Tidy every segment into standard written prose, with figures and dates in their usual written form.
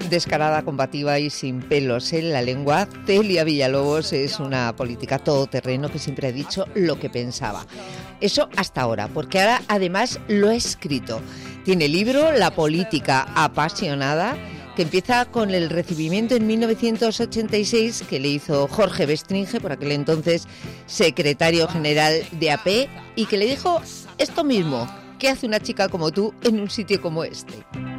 descarada, combativa y sin pelos en la lengua, Celia Villalobos es una política todoterreno que siempre ha dicho lo que pensaba. Eso hasta ahora, porque ahora además lo ha escrito. Tiene libro La política apasionada, que empieza con el recibimiento en 1986 que le hizo Jorge Bestringe, por aquel entonces secretario general de AP, y que le dijo esto mismo: ¿qué hace una chica como tú en un sitio como este?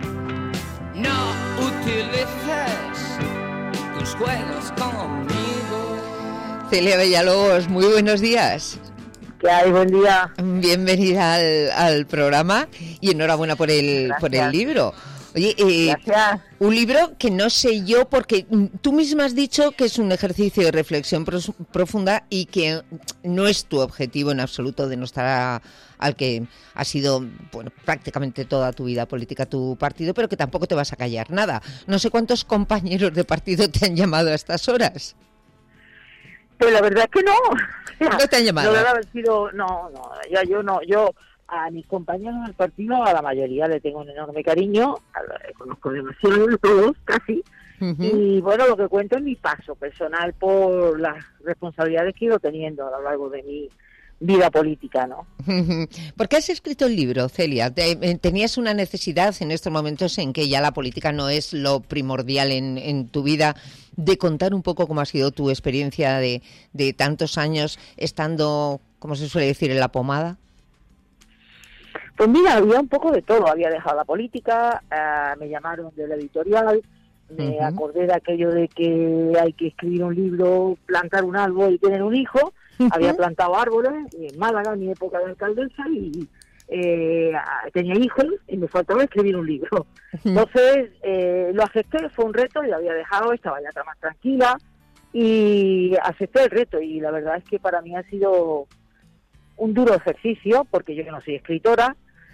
No utilices tus juegos conmigo. Celia Villalobos, muy buenos días. ¿Qué hay? Buen día. Bienvenida al programa y enhorabuena por el libro. Oye, Gracias. Un libro que no sé yo, porque tú misma has dicho que es un ejercicio de reflexión profunda y que no es tu objetivo en absoluto denostar al que ha sido, bueno, prácticamente toda tu vida política tu partido, pero que tampoco te vas a callar nada. No sé cuántos compañeros de partido te han llamado a estas horas. Pues la verdad es que no. ¿No te han llamado? No debe haber sido, yo a mis compañeros del partido, a la mayoría le tengo un enorme cariño, conozco demasiado de todos, casi, y bueno, lo que cuento es mi paso personal por las responsabilidades que he ido teniendo a lo largo de mi vida política, ¿no? ¿Por qué has escrito el libro, Celia? ¿Tenías una necesidad en estos momentos en que ya la política no es lo primordial en tu vida, de contar un poco cómo ha sido tu experiencia de tantos años estando, como se suele decir, en la pomada? Pues mira, había un poco de todo. Había dejado la política, me llamaron de la editorial, me acordé de aquello de que hay que escribir un libro, plantar un árbol y tener un hijo. Había plantado árboles en Málaga, en mi época de alcaldesa, y tenía hijos y me faltaba escribir un libro. Entonces lo acepté, fue un reto, y había dejado, estaba ya más tranquila y acepté el reto, y la verdad es que para mí ha sido un duro ejercicio, porque yo no soy escritora,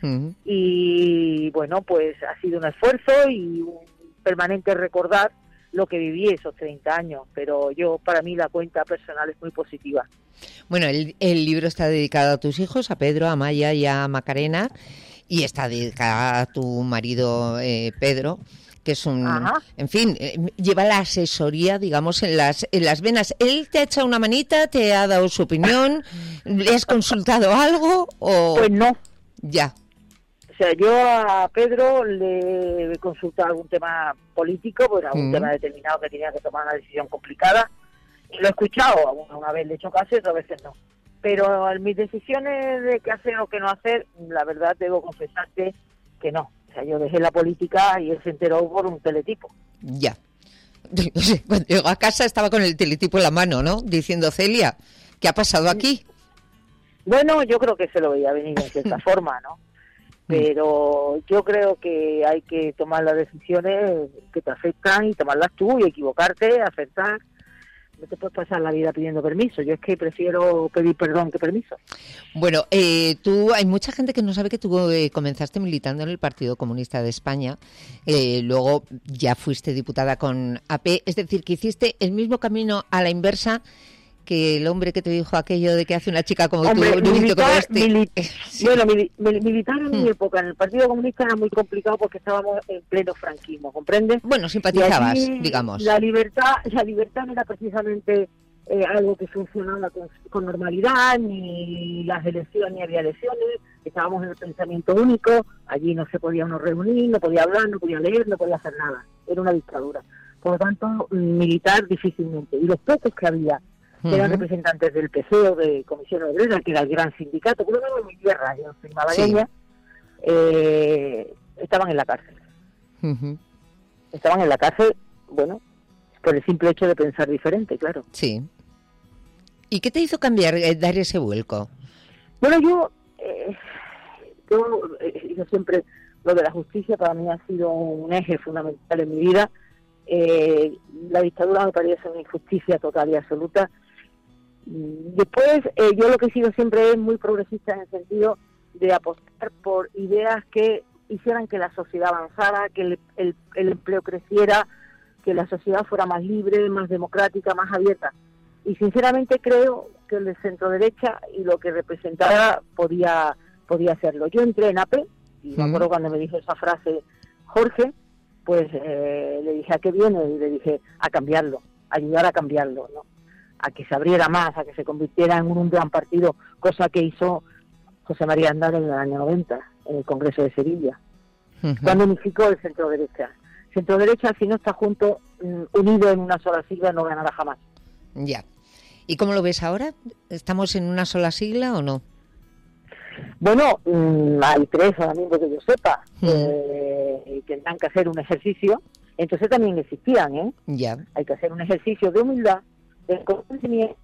y bueno, pues ha sido un esfuerzo y un permanente recordar lo que viví esos 30 años, pero para mí la cuenta personal es muy positiva. Bueno, el libro está dedicado a tus hijos, a Pedro, a Maya y a Macarena, y está dedicado a tu marido Pedro, que es en fin, lleva la asesoría, digamos, en las venas. ¿Él te ha echado una manita, te ha dado su opinión, le has consultado algo o...? Pues no. Ya. O sea, yo a Pedro le he consultado algún tema político, pues algún tema determinado que tenía que tomar una decisión complicada, y lo he escuchado, una vez le he hecho caso y otras veces no. Pero en mis decisiones de qué hacer o qué no hacer, la verdad debo confesarte que no. O sea, yo dejé la política y él se enteró por un teletipo. Ya. Cuando llegó a casa estaba con el teletipo en la mano, ¿no? Diciendo: Celia, ¿qué ha pasado aquí? Bueno, yo creo que se lo veía venir de cierta forma, ¿no? Pero yo creo que hay que tomar las decisiones que te afectan y tomarlas tú, y equivocarte, aceptar. No te puedes pasar la vida pidiendo permiso. Yo es que prefiero pedir perdón que permiso. Bueno, hay mucha gente que no sabe que tú comenzaste militando en el Partido Comunista de España, luego ya fuiste diputada con AP, es decir, que hiciste el mismo camino a la inversa que el hombre que te dijo aquello de que hace una chica como tú, militar, Sí. Bueno, militar en mi época en el Partido Comunista era muy complicado porque estábamos en pleno franquismo, ¿comprendes? Bueno, simpatizabas, allí, digamos. La libertad no era precisamente algo que funcionaba con normalidad, ni las elecciones, ni había elecciones. Estábamos en el pensamiento único, allí no se podía uno reunir, no podía hablar, no podía leer, no podía hacer nada. Era una dictadura. Por lo tanto, militar difícilmente. Y los pocos que había, que eran representantes del PC o de Comisión Obrera, que era el gran sindicato, por lo menos en mi tierra, yo soy malagueña, estaban en la cárcel. Estaban en la cárcel, bueno, por el simple hecho de pensar diferente, claro. Sí. ¿Y qué te hizo cambiar, dar ese vuelco? Bueno, yo siempre, lo de la justicia para mí ha sido un eje fundamental en mi vida. La dictadura me parece una injusticia total y absoluta. Después, yo lo que he sido siempre es muy progresista en el sentido de apostar por ideas que hicieran que la sociedad avanzara, que el empleo creciera, que la sociedad fuera más libre, más democrática, más abierta. Y sinceramente creo que el centro derecha y lo que representaba podía hacerlo. Yo entré en AP, y me acuerdo cuando me dijo esa frase Jorge, pues le dije, ¿a qué viene? Y le dije, a cambiarlo, ayudar a cambiarlo, ¿no? A que se abriera más, a que se convirtiera en un gran partido, cosa que hizo José María Aznar en el año 90, en el Congreso de Sevilla, cuando unificó el centro-derecha. Centro-derecha, si no está junto, unido en una sola sigla, no ganará jamás. Ya. ¿Y cómo lo ves ahora? ¿Estamos en una sola sigla o no? Bueno, hay tres ahora mismo que yo sepa, tendrán que hacer un ejercicio, entonces también existían, ¿eh? Ya. Hay que hacer un ejercicio de humildad, de conocimiento,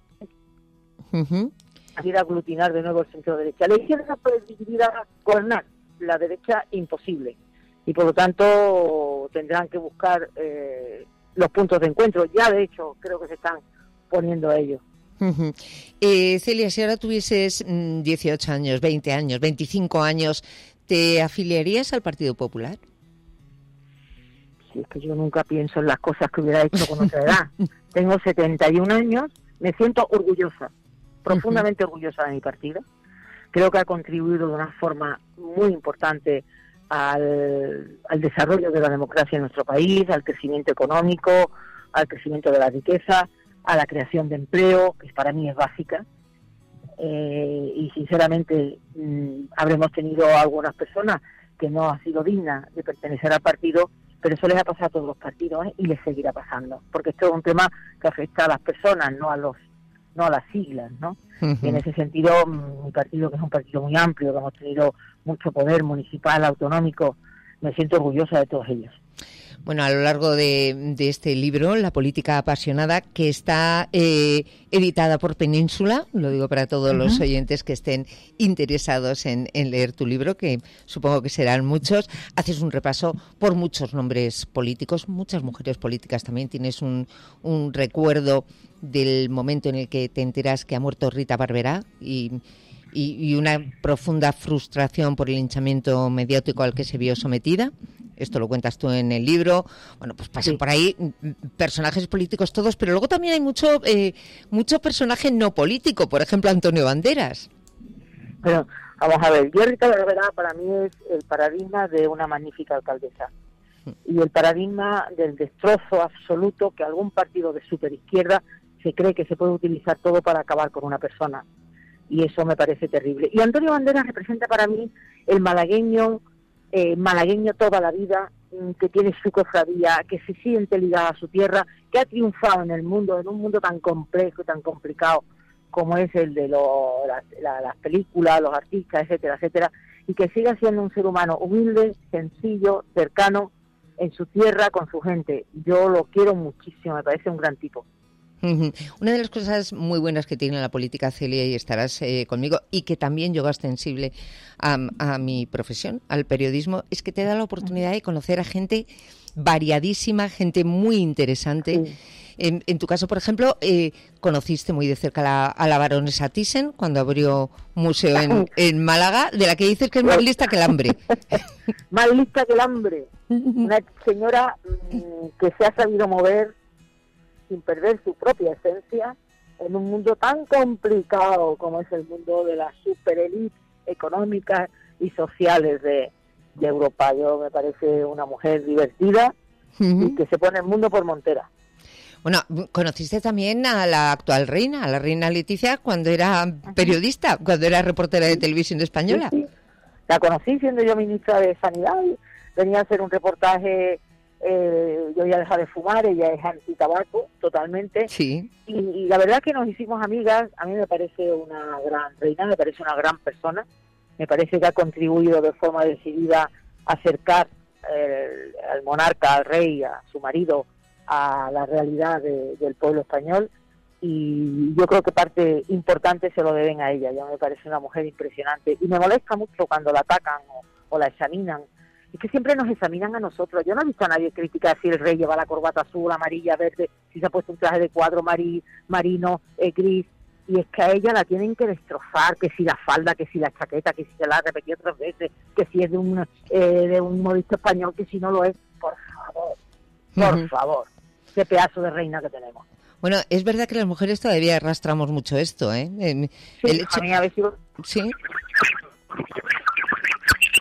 ir a aglutinar de nuevo el centro-derecha. La izquierda puede dividir a gobernar, la derecha imposible, y por lo tanto tendrán que buscar los puntos de encuentro. Ya de hecho creo que se están poniendo a ello. Celia, si ahora tuvieses 18 años, 20 años, 25 años, ¿te afiliarías al Partido Popular? Sí, es que yo nunca pienso en las cosas que hubiera hecho con otra edad. Tengo 71 años, me siento orgullosa, profundamente orgullosa de mi partido. Creo que ha contribuido de una forma muy importante al desarrollo de la democracia en nuestro país, al crecimiento económico, al crecimiento de la riqueza, a la creación de empleo, que para mí es básica, y sinceramente habremos tenido algunas personas que no han sido dignas de pertenecer al partido, pero eso les ha pasado a todos los partidos, y les seguirá pasando, porque esto es un tema que afecta a las personas, no a las siglas, ¿no? Y en ese sentido, mi partido, que es un partido muy amplio, que hemos tenido mucho poder municipal, autonómico, me siento orgullosa de todos ellos. Bueno, a lo largo de este libro, La política apasionada, que está editada por Península, lo digo para todos los oyentes que estén interesados en leer tu libro, que supongo que serán muchos, haces un repaso por muchos nombres políticos, muchas mujeres políticas también, tienes un recuerdo del momento en el que te enteras que ha muerto Rita Barberá y una profunda frustración por el linchamiento mediático al que se vio sometida. Esto lo cuentas tú en el libro. Bueno, pues pasan por ahí personajes políticos todos, pero luego también hay mucho personaje no político, por ejemplo Antonio Banderas. Pero vamos a ver, yo Rita Barberá para mí es el paradigma de una magnífica alcaldesa y el paradigma del destrozo absoluto que algún partido de superizquierda se cree que se puede utilizar todo para acabar con una persona, y eso me parece terrible. Y Antonio Banderas representa para mí el malagueño toda la vida, que tiene su cofradía, que se siente ligado a su tierra, que ha triunfado en el mundo, en un mundo tan complejo y tan complicado como es el de las películas, los artistas, etcétera, etcétera, y que siga siendo un ser humano humilde, sencillo, cercano, en su tierra, con su gente. Yo lo quiero muchísimo, me parece un gran tipo. Una de las cosas muy buenas que tiene la política, Celia, y estarás conmigo, y que también yo hago extensible a mi profesión, al periodismo, es que te da la oportunidad de conocer a gente variadísima, gente muy interesante. Sí. En tu caso, por ejemplo, conociste muy de cerca a la baronesa Thyssen cuando abrió museo en Málaga, de la que dices que es más lista que el hambre. Más lista que el hambre. Una señora que se ha sabido mover sin perder su propia esencia en un mundo tan complicado como es el mundo de las superélites económicas y sociales de Europa. Yo me parece una mujer divertida y que se pone el mundo por montera. Bueno, conociste también a la actual reina, a la reina Leticia, cuando era periodista, cuando era reportera de Televisión Española. Sí. La conocí siendo yo ministra de Sanidad, venía a hacer un reportaje. Yo ya dejé de fumar, ella es antitabaco totalmente, sí. Y la verdad que nos hicimos amigas. A mí me parece una gran reina, me parece una gran persona, me parece que ha contribuido de forma decidida a acercar al monarca, al rey, a su marido, a la realidad del pueblo español, y yo creo que parte importante se lo deben a ella. Ya me parece una mujer impresionante, y me molesta mucho cuando la atacan o la examinan. Es que siempre nos examinan a nosotros. Yo no he visto a nadie criticar si el rey lleva la corbata azul, amarilla, verde, si se ha puesto un traje de cuadro marino, gris. Y es que a ella la tienen que destrozar, que si la falda, que si la chaqueta, que si se la ha repetido 3 veces, que si es de un modisto español, que si no lo es. Por favor, qué pedazo de reina que tenemos. Bueno, es verdad que las mujeres todavía arrastramos mucho esto, ¿eh? Sí, a mí a veces... Sí.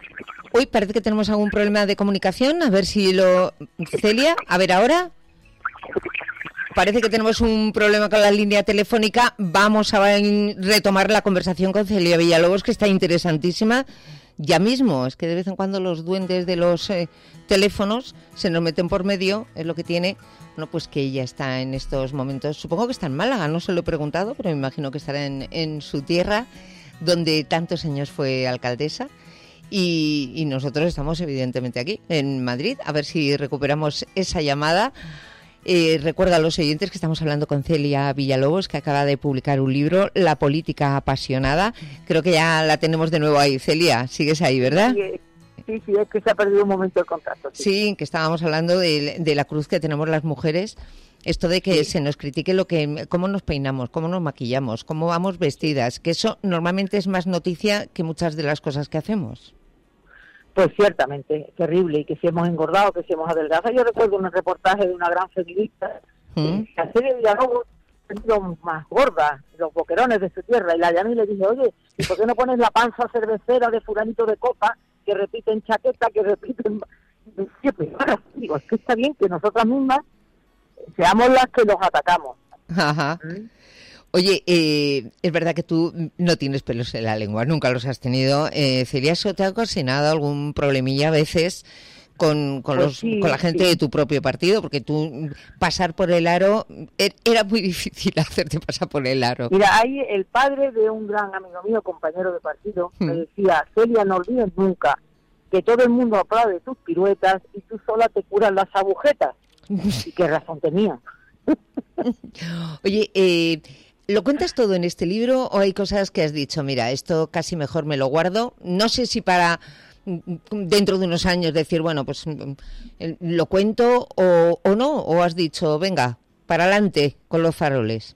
Uy, parece que tenemos algún problema de comunicación. A ver si lo... Celia, a ver ahora. Parece que tenemos un problema con la línea telefónica. Vamos a retomar la conversación con Celia Villalobos, que está interesantísima. Ya mismo, es que de vez en cuando los duendes de los teléfonos se nos meten por medio, es lo que tiene. Bueno, pues que ella está en estos momentos, supongo que está en Málaga, no se lo he preguntado, pero me imagino que estará en su tierra, donde tantos años fue alcaldesa. Y nosotros estamos evidentemente aquí, en Madrid, a ver si recuperamos esa llamada. Recuerda a los oyentes que estamos hablando con Celia Villalobos, que acaba de publicar un libro, La política apasionada. Creo que ya la tenemos de nuevo ahí. Celia, sigues ahí, ¿verdad? Sí, es que se ha perdido un momento el contacto. Sí, que estábamos hablando de la cruz que tenemos las mujeres. Esto de que se nos critique cómo nos peinamos, cómo nos maquillamos, cómo vamos vestidas, que eso normalmente es más noticia que muchas de las cosas que hacemos. Pues ciertamente, terrible, y que si hemos engordado, que si hemos adelgazado. Yo recuerdo un reportaje de una gran feminista, que Celia Villalobos ha sido más gorda, los boquerones de su tierra, y la llamé y le dije, oye, ¿y por qué no pones la panza cervecera de fulanito de copa, que repiten chaqueta, que repiten... Digo, es que está bien que nosotras mismas seamos las que los atacamos. Ajá. Oye, es verdad que tú no tienes pelos en la lengua, nunca los has tenido. Celia, ¿eso te ha ocasionado algún problemilla a veces con la gente de tu propio partido? Porque tú pasar por el aro, era muy difícil hacerte pasar por el aro. Mira, ahí el padre de un gran amigo mío, compañero de partido, me decía, Celia, no olvides nunca que todo el mundo aplaude tus piruetas y tú sola te curas las agujetas. Y qué razón tenía. Oye, ¿lo cuentas todo en este libro o hay cosas que has dicho, mira, esto casi mejor me lo guardo? No sé si para dentro de unos años decir, bueno, pues lo cuento o no, o has dicho, venga, para adelante con los faroles.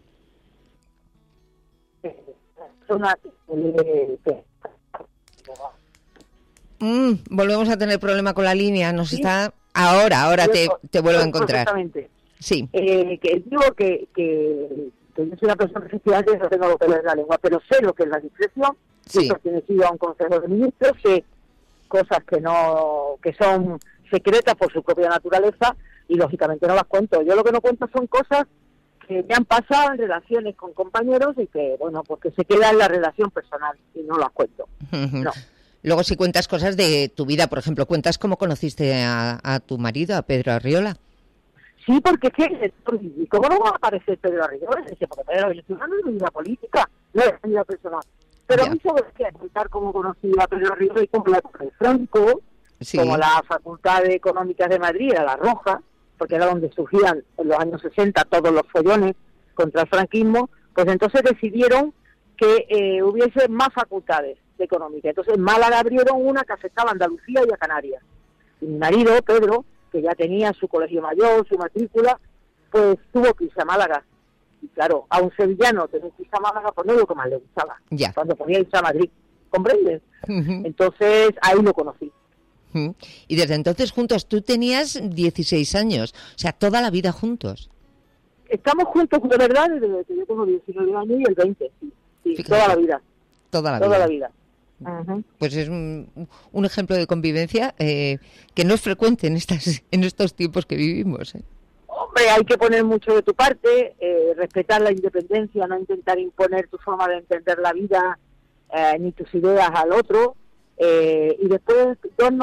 Volvemos a tener problema con la línea, nos ¿sí? Está... Ahora te vuelvo a encontrar. Sí. Que digo que yo soy una persona que efectivamente no tengo lo que es la lengua, pero sé lo que es la discreción, sí. He pertenecido a un consejo de ministros, sé cosas que son secretas por su propia naturaleza y lógicamente no las cuento. Yo lo que no cuento son cosas que me han pasado en relaciones con compañeros y que, bueno, porque se queda en la relación personal y no las cuento. No. Luego si cuentas cosas de tu vida, por ejemplo, cuentas cómo conociste a tu marido, a Pedro Arriola. Sí, porque ¿cómo no va a aparecer Pedro Arriola? Porque Pedro, yo estoy hablando de mi vida política, no de mi vida personal. Pero a mí sobre qué contar cómo conocí a Pedro Arriola y cómo la de Franco, sí. Como la Facultad de Económicas de Madrid, era la Roja, porque era donde surgían en los años 60 todos los follones contra el franquismo, pues entonces decidieron que hubiese más facultades de económica. Entonces en Málaga abrieron una que afectaba a Andalucía y a Canarias. Y mi marido, Pedro, que ya tenía su colegio mayor, su matrícula, pues tuvo que irse a Málaga. Y claro, a un sevillano tener que irse a Málaga, pues no es lo que más le gustaba. Ya. Cuando podía irse a Madrid, ¿comprendes? Entonces ahí lo conocí. Y desde entonces juntos, tú tenías 16 años, o sea, toda la vida juntos. Estamos juntos, de verdad, desde que yo tengo 19 años y el 20, sí, toda la vida. Toda la vida. Pues es un ejemplo de convivencia que no es frecuente en estos tiempos que vivimos. Hombre, hay que poner mucho de tu parte, respetar la independencia, no intentar imponer tu forma de entender la vida ni tus ideas al otro. Y después,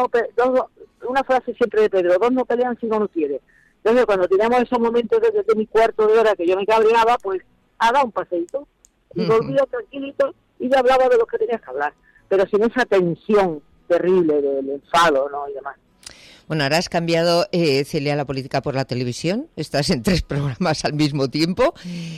una frase siempre de Pedro, dos no pelean si uno no quiere. Entonces, cuando teníamos esos momentos desde mi cuarto de hora que yo me cabreaba, pues dado un paseíto y volvía tranquilito y ya hablaba de lo que tenías que hablar, pero sin esa tensión terrible del enfado, ¿no? Y demás. Bueno, ahora has cambiado, Celia, la política por la televisión. Estás en 3 programas al mismo tiempo.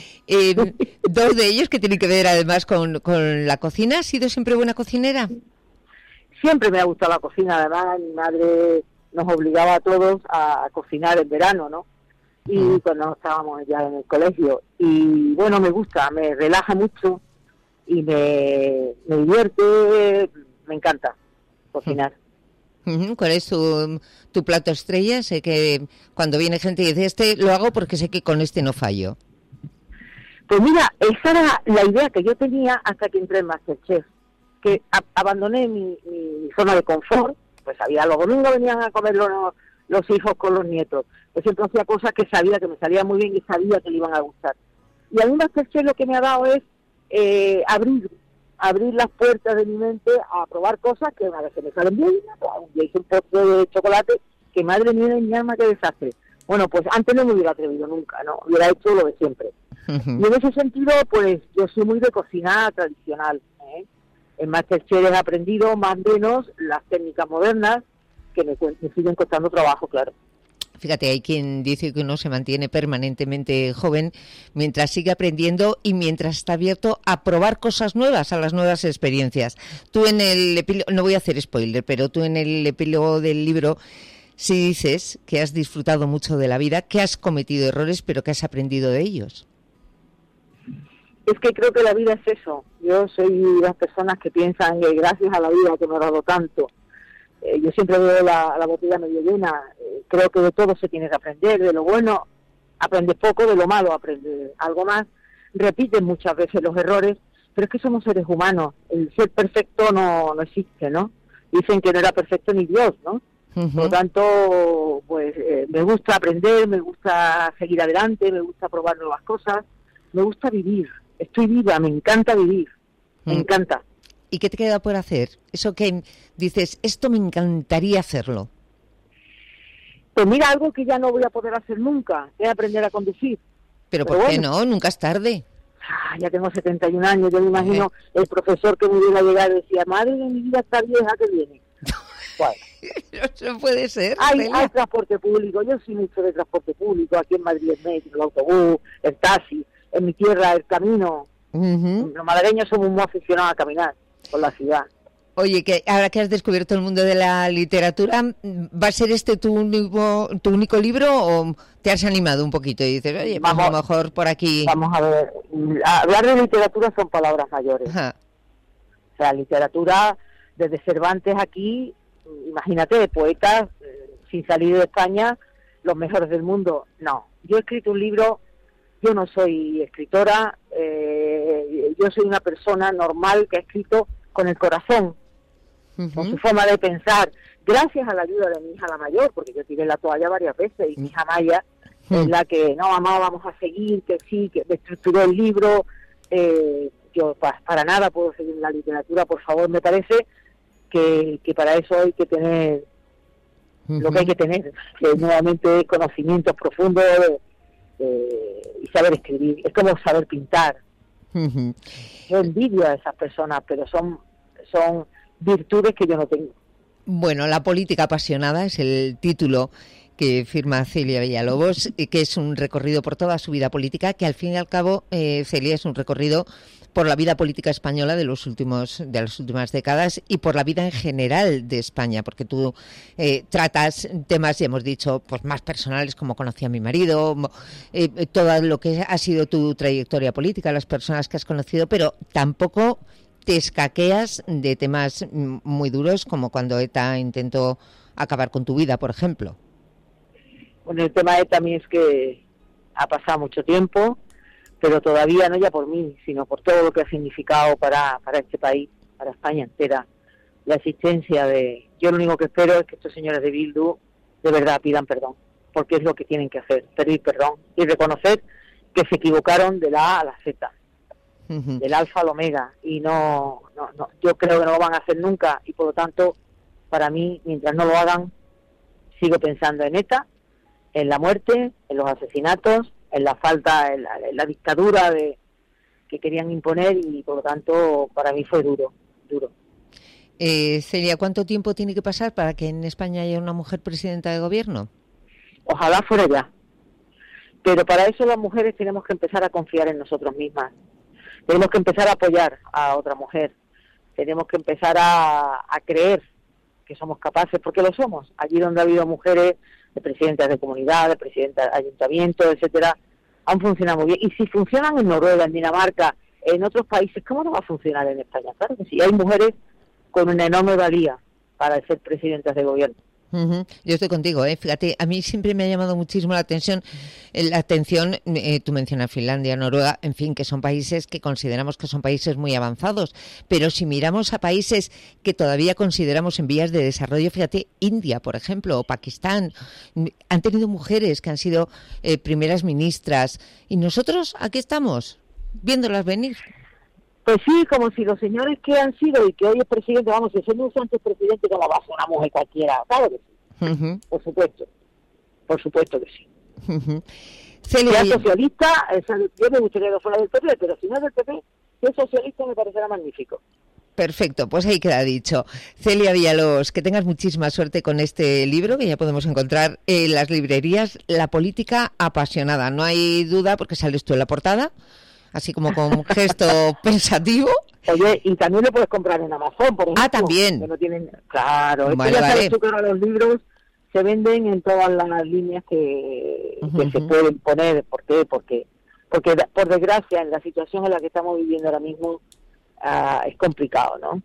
2 de ellos que tienen que ver además con la cocina. ¿Has sido siempre buena cocinera? Siempre me ha gustado la cocina. Además, mi madre nos obligaba a todos a cocinar en verano, ¿no? Y cuando estábamos ya en el colegio. Y bueno, me gusta, me relaja mucho y me divierte, me encanta cocinar. ¿Cuál es tu plato estrella? Sé que cuando viene gente y dice, lo hago porque sé que con este no fallo. Pues mira, esa era la idea que yo tenía hasta que entré en MasterChef, que abandoné mi zona de confort, pues me sabía, los domingos venían a comer los hijos con los nietos, yo siempre hacía cosas que sabía que me salían muy bien y sabía que le iban a gustar. Y a mí MasterChef lo que me ha dado es abrir las puertas de mi mente a probar cosas que a veces me salen bien. Un día hice un postre de chocolate que, madre mía de mi alma, qué desastre. Bueno, pues antes no me hubiera atrevido nunca, ¿no? Hubiera hecho lo de siempre. Y en ese sentido, pues yo soy muy de cocina tradicional, ¿eh? En MasterChef he aprendido más o menos las técnicas modernas que me siguen costando trabajo, claro. Fíjate, hay quien dice que uno se mantiene permanentemente joven mientras sigue aprendiendo y mientras está abierto a probar cosas nuevas, a las nuevas experiencias. Tú en el epílogo, no voy a hacer spoiler, pero tú en el epílogo del libro sí dices que has disfrutado mucho de la vida, que has cometido errores, pero que has aprendido de ellos. Es que creo que la vida es eso. Yo soy de las personas que piensan que gracias a la vida que me ha dado tanto. Yo siempre veo la botella medio llena. Creo que de todo se tiene que aprender. De lo bueno aprendes poco, de lo malo aprendes algo más. Repites muchas veces los errores, pero es que somos seres humanos. El ser perfecto no existe, ¿no? Dicen que no era perfecto ni Dios, ¿no? Por lo tanto, pues me gusta aprender, me gusta seguir adelante, me gusta probar nuevas cosas, me gusta vivir. Estoy viva, me encanta vivir, me encanta. ¿Y qué te queda por hacer? Eso que dices, esto me encantaría hacerlo. Pues mira, algo que ya no voy a poder hacer nunca, es aprender a conducir. ¿Pero por qué no? Nunca es tarde. Ya tengo 71 años, yo me imagino el profesor que me viene a llegar y decía, madre de mi vida, esta vieja que viene. Bueno. Eso puede ser. Hay transporte público, yo soy mucho de transporte público, aquí en Madrid el metro, el autobús, el taxi, en mi tierra el camino. Los malagueños somos muy aficionados a caminar por la ciudad. Oye, que ahora que has descubierto el mundo de la literatura, ¿va a ser este tu único libro o te has animado un poquito y dices, oye, pues a lo mejor por aquí... Vamos a ver, hablar de literatura son palabras mayores. Ajá. O sea, literatura, desde Cervantes aquí, imagínate, poetas sin salir de España, los mejores del mundo. No, yo he escrito un libro, yo no soy escritora, yo soy una persona normal que ha escrito con el corazón, con su forma de pensar, gracias a la ayuda de mi hija la mayor, porque yo tiré la toalla varias veces, y mi hija Maya es la que, no, mamá, vamos a seguir, que sí, que me estructuró el libro. Yo para nada puedo seguir la literatura, por favor. Me parece que para eso hay que tener lo que hay que tener, que nuevamente es conocimientos profundos y saber escribir. Es como saber pintar. Yo envidio a esas personas, pero son virtudes que yo no tengo. Bueno, La política apasionada es el título que firma Celia Villalobos, que es un recorrido por toda su vida política, que al fin y al cabo, Celia, es un recorrido por la vida política española de las últimas décadas y por la vida en general de España, porque tú tratas temas, ya hemos dicho, pues más personales, como conocí a mi marido, todo lo que ha sido tu trayectoria política, las personas que has conocido, pero tampoco te escaqueas de temas muy duros, como cuando ETA intentó acabar con tu vida, por ejemplo. Bueno, el tema de ETA también es que ha pasado mucho tiempo, pero todavía no ya por mí, sino por todo lo que ha significado para este país, para España entera, la existencia de... Yo lo único que espero es que estos señores de Bildu de verdad pidan perdón, porque es lo que tienen que hacer, pedir perdón y reconocer que se equivocaron de la A a la Z, del alfa al omega, y no, yo creo que no lo van a hacer nunca, y por lo tanto, para mí, mientras no lo hagan, sigo pensando en ETA, en la muerte, en los asesinatos, en la falta, en la dictadura que querían imponer, y por lo tanto para mí fue duro. Celia, ¿cuánto tiempo tiene que pasar para que en España haya una mujer presidenta de gobierno? Ojalá fuera ya, pero para eso las mujeres tenemos que empezar a confiar en nosotros mismas, tenemos que empezar a apoyar a otra mujer, tenemos que empezar a creer que somos capaces, porque lo somos. Allí donde ha habido mujeres de presidentas de comunidad, de presidentas de ayuntamientos, etcétera, han funcionado muy bien. Y si funcionan en Noruega, en Dinamarca, en otros países, ¿cómo no va a funcionar en España? Claro que sí, hay mujeres con una enorme valía para ser presidentas de gobierno. Yo estoy contigo, fíjate, a mí siempre me ha llamado muchísimo la atención, tú mencionas Finlandia, Noruega, en fin, que son países que consideramos que son países muy avanzados, pero si miramos a países que todavía consideramos en vías de desarrollo, fíjate, India, por ejemplo, o Pakistán, han tenido mujeres que han sido primeras ministras, y nosotros aquí estamos, viéndolas venir. Pues sí, como si los señores que han sido y que hoy es presidente, vamos, si son antes presidente, como va a ser una mujer cualquiera, ¿sabes? Por supuesto que sí. Celia, si es socialista, yo me gustaría que fuera del PP, pero si no es del PP, si es socialista me parecerá magnífico. Perfecto, pues ahí queda dicho. Celia Villalobos, que tengas muchísima suerte con este libro que ya podemos encontrar en las librerías, La política apasionada. No hay duda porque sales tú en la portada, así como con un gesto pensativo. Oye, y también lo puedes comprar en Amazon, por ejemplo. Ah, también. Que no tienen, claro, vale, ya sabes tú que ahora los libros se venden en todas las líneas que se pueden poner. ¿Por qué? Porque por desgracia, en la situación en la que estamos viviendo ahora mismo, es complicado, ¿no?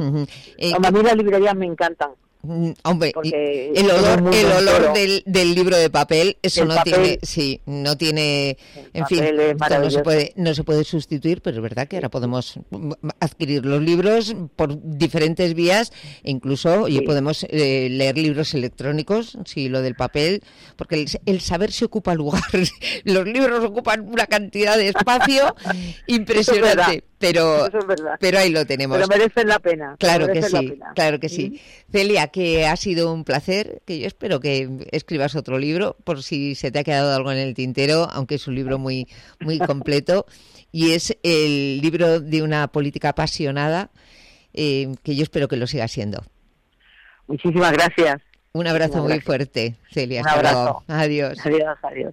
A mí las librerías me encantan. Hombre, el olor del libro de papel, eso no tiene, en fin, no se puede sustituir, pero es verdad que ahora podemos adquirir los libros por diferentes vías, e incluso podemos leer libros electrónicos, sí, lo del papel, porque el saber se ocupa lugar, los libros ocupan una cantidad de espacio impresionante. Pero ahí lo tenemos. Pero merecen la pena. Claro que sí. Celia, que ha sido un placer, que yo espero que escribas otro libro, por si se te ha quedado algo en el tintero, aunque es un libro muy, muy completo, y es el libro de una política apasionada, que yo espero que lo siga siendo. Muchísimas gracias. Un abrazo muy fuerte, Celia. Un abrazo. Adiós. Adiós.